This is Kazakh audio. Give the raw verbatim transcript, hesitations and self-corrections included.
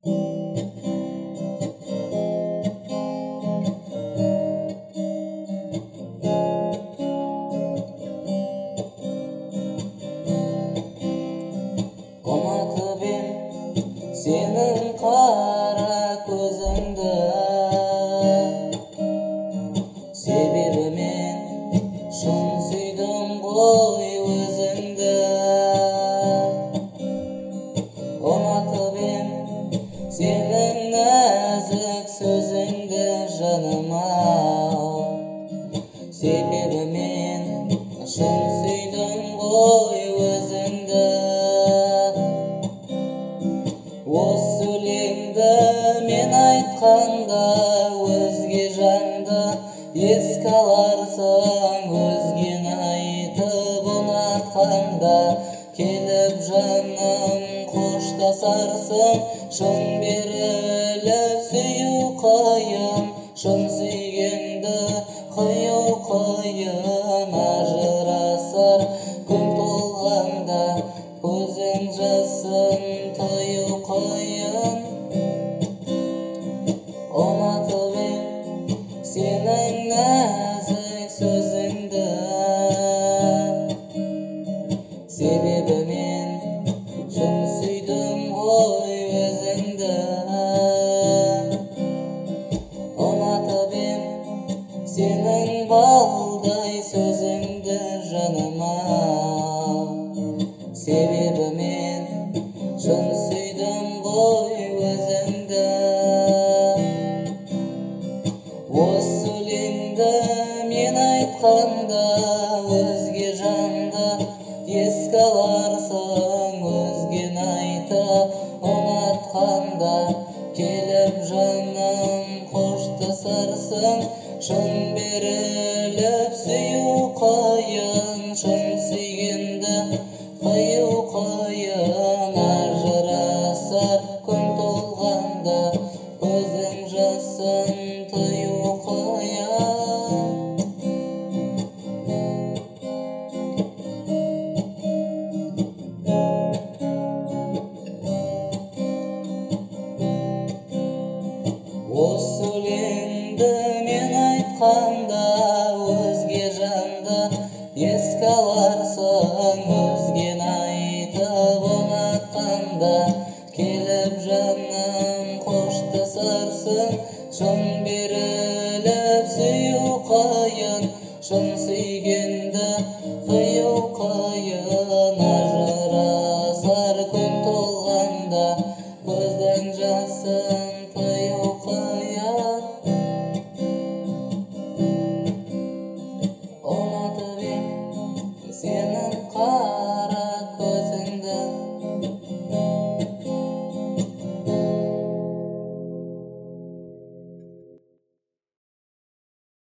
Ұнатып ем сенің қара көзіңді, себебі мен шын сүйдім ғой өзіңді. Ұнатып ем сенің нәзік сөзіңді жаным-ау, себебі мен шын сүйдім ғой өзіңді. Осы өлеңді мен айтқанда өзге жанды еске аларсың, өзгені айтып ұнатқанда келіп жаным қоштасарсың. Шын беріліп сүю қиын, шын сүйгенді қию қиын. Ажырасар күн толғанда көзің жасын тыю қиын. Ұнатып ем сенің нәзік сөзіңді, себебі мен шын сүйдім ғой өзіңді. Ұнатып ем сенің балдай сөзіңді жаным-ау, себебі мен шын сүйдім ғой өзіңді. Осы өлеңді мен айтқанда өзге жанды еске аларсың, өзгені айтып ұнатқанда келіп жаным қоштасарсың. Шын беріліп сүю қиын, шын сүйгенді қию қиын. Ажырасар күн толғанда көзің жасын тыю қиын. Осы өлеңді мен айтқанда өзге жанды еске аларсың, өзгені айтып ұнатқанда келіп жаным қоштасарсың. Шын беріліп сүю қиын, шын сүйгенді қию қиын. Ажырасар күн толғанда көздің жасын